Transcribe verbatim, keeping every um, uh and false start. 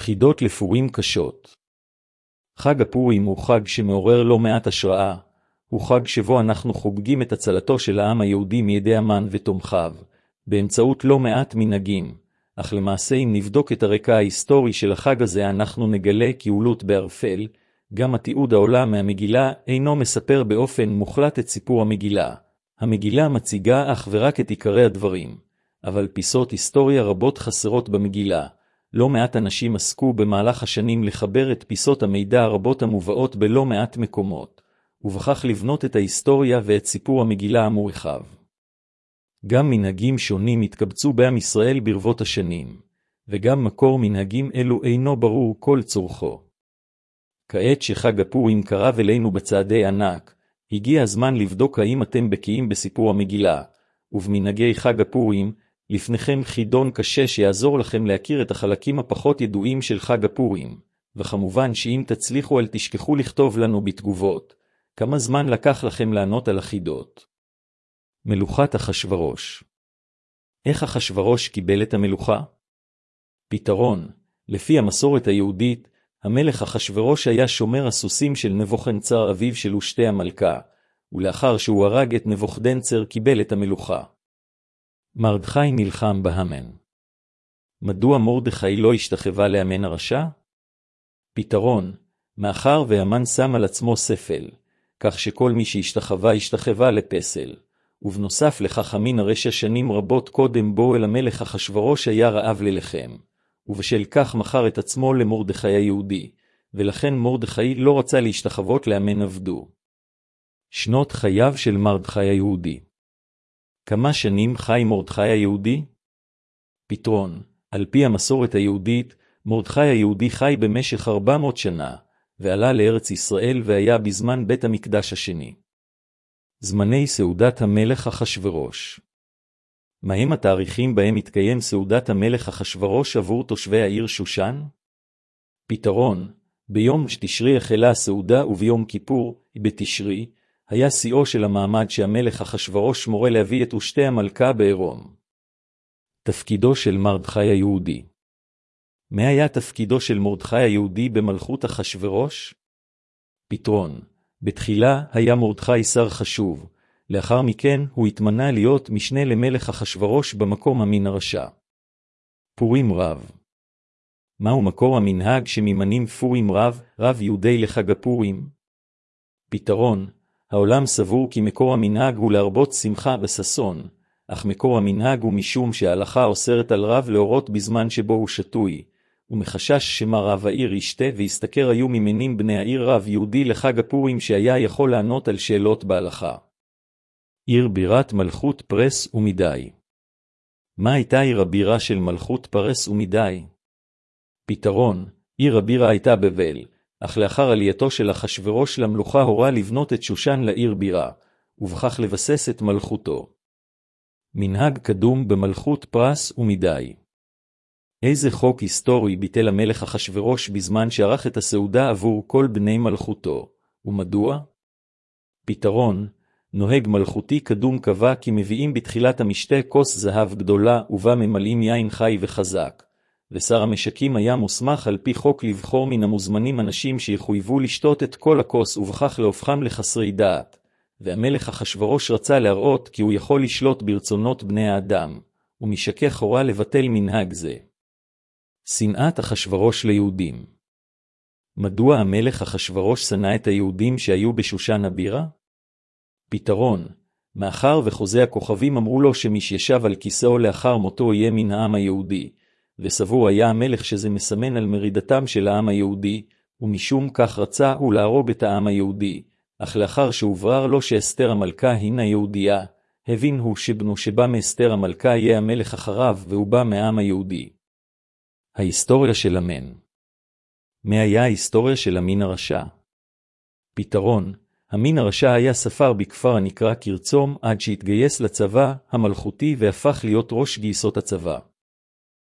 חידות לפורים קשות. חג הפורים הוא חג שמעורר לא מעט השראה, הוא חג שבו אנחנו חוגגים את הצלתו של העם היהודי מידי המן ותומכיו, באמצעות לא מעט מנהגים, אך למעשה אם נבדוק את הרקע ההיסטורי של החג הזה אנחנו נגלה כי עולות בערפל, גם התיעוד העולה מהמגילה אינו מספר באופן מוחלט את סיפור המגילה. המגילה מציגה אך ורק את עיקרי הדברים, אבל פיסות היסטוריה רבות חסרות במגילה. לא מעט אנשים עסקו במהלך השנים לחבר את פיסות המידע הרבות המובאות בלא מעט מקומות, ובכך לבנות את ההיסטוריה ואת סיפור המגילה המורחב. גם מנהגים שונים התקבצו בעם ישראל ברבות השנים, וגם מקור מנהגים אלו אינו ברור כל צורכו. כעת שחג הפורים קרב אלינו בצעדי ענק, הגיע הזמן לבדוק האם אתם בקיאים בסיפור המגילה, ובמנהגי חג הפורים, לפניכם חידון קשה שיעזור לכם להכיר את החלקים הפחות ידועים של חג הפורים, וכמובן שאם תצליחו אל תשכחו לכתוב לנו בתגובות, כמה זמן לקח לכם לענות על החידות. מלוכת אחשוורוש. איך אחשוורוש קיבל את המלוכה? פתרון, לפי המסורת היהודית, המלך אחשוורוש היה שומר הסוסים של נבוכדנצר אביו של אשתי המלכה, ולאחר שהוא הרג את נבוכדנצר קיבל את המלוכה. מרדכי נלחם בהמן. מדוע מרדכי לא השתחווה להמן הרשע? פתרון, מאחר והמן שם על עצמו ספל, כך שכל מי שהשתחווה השתחווה לפסל, ובנוסף לכך המין הרשע שנים רבות קודם בו אל המלך אחשוורוש היה רעב ללחם, ובשל כך מכר את עצמו למרדכי היהודי, ולכן מרדכי לא רצה להשתחוות להמן עבדו. שנות חייו של מרדכי היהודי. כמה שנים חי מרדכי היהודי? פתרון, על פי המסורת היהודית, מרדכי היהודי חי במשך ארבע מאות שנה, ועלה לארץ ישראל והיה בזמן בית המקדש השני. זמני סעודת המלך אחשוורוש. מהם התאריכים בהם התקיים סעודת המלך אחשוורוש עבור תושבי העיר שושן? פתרון, ביום תשרי החלה הסעודה וביום כיפור, בתשרי, היה שיאו של המעמד שהמלך אחשוורוש מורה להביא את אשתי המלכה בעירום. תפקידו של מרדכי היהודי. מה היה תפקידו של מרדכי היהודי במלכות אחשוורוש? פתרון, בתחילה היה מרדכי שר חשוב, לאחר מכן הוא התמנה להיות משנה למלך אחשוורוש במקום המין הרשע. פורים רב. מהו מקור המנהג שממנים פורים רב, רב יהודי לחג הפורים? פתרון, העולם סבור כי מקור המנהג הוא להרבות שמחה וששון, אך מקור המנהג הוא משום שההלכה אוסרת על רב להורות בזמן שבו הוא שתוי, ומחשש שמא רב העיר ישתה ויסתכר היו ממנים בני העיר רב יהודי לחג הפורים שהיה יכול לענות על שאלות בהלכה. עיר בירת מלכות פרס ומדי. מה הייתה עיר הבירה של מלכות פרס ומדי? פתרון, עיר הבירה הייתה בבל, אך לאחר עלייתו של אחשוורוש למלוכה הורה לבנות את שושן לעיר בירה, ובכך לבסס את מלכותו. מנהג קדום במלכות פרס ומדי. איזה חוק היסטורי ביטל המלך אחשוורוש בזמן שערך את הסעודה עבור כל בני מלכותו, ומדוע? פתרון, נוהג מלכותי קדום קבע כי מביאים בתחילת המשתה כוס זהב גדולה ובה ממלאים יין חי וחזק, ושר המשקים היה מוסמך על פי חוק לבחור מן המוזמנים אנשים שיחויבו לשתות את כל הכוס ובכך להופכם לחסרי דעת, והמלך אחשוורוש רצה להראות כי הוא יכול לשלוט ברצונות בני האדם, ומשכך הורה לבטל מנהג זה. שנאת אחשוורוש ליהודים. מדוע המלך אחשוורוש שנא את היהודים שהיו בשושן הבירה? פתרון, מאחר וחוזי הכוכבים אמרו לו שמי שישב על כיסאו לאחר מותו יהיה מן העם היהודי, וסבור היה המלך שזה מסמן על מרידתם של העם היהודי, ומשום כך רצה הוא להרוג את העם היהודי, אך לאחר שהוברר לו שאסתר המלכה הינה יהודייה, הבין הוא שבנו שבא מאסתר המלכה יהיה המלך אחריו והוא בא מהעם היהודי. ההיסטוריה של המן. מה היה ההיסטוריה של המין הרשע? פתרון, המין הרשע היה ספר בכפר הנקרא קרצום עד שהתגייס לצבא המלכותי והפך להיות ראש גייסות הצבא.